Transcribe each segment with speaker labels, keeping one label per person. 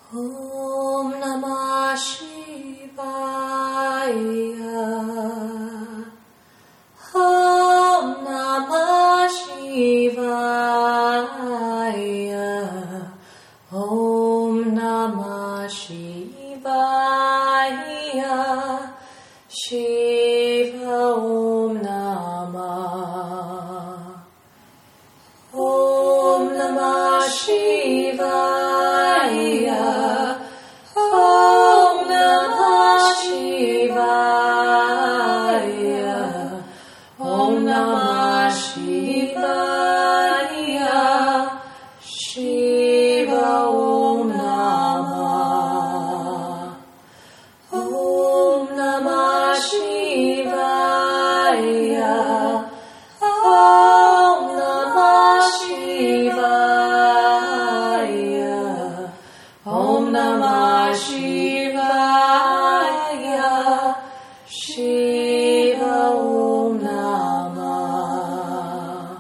Speaker 1: Om Namah Shivaya. Om Namah Shivaya. Om Namah Shivaya. Shiva Om Namah. Om Namah Shivaya. Om Namah Shivaya. Om Namah Shivaya. Shiva Om Namah. Om Namah Shivaya. Om Namah Shivaya. Om Namah Shivaya. Shiva Om Namah.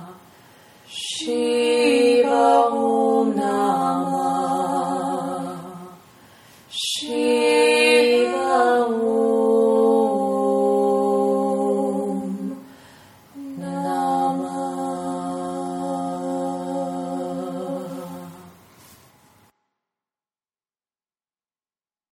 Speaker 1: Shiva Om Namah.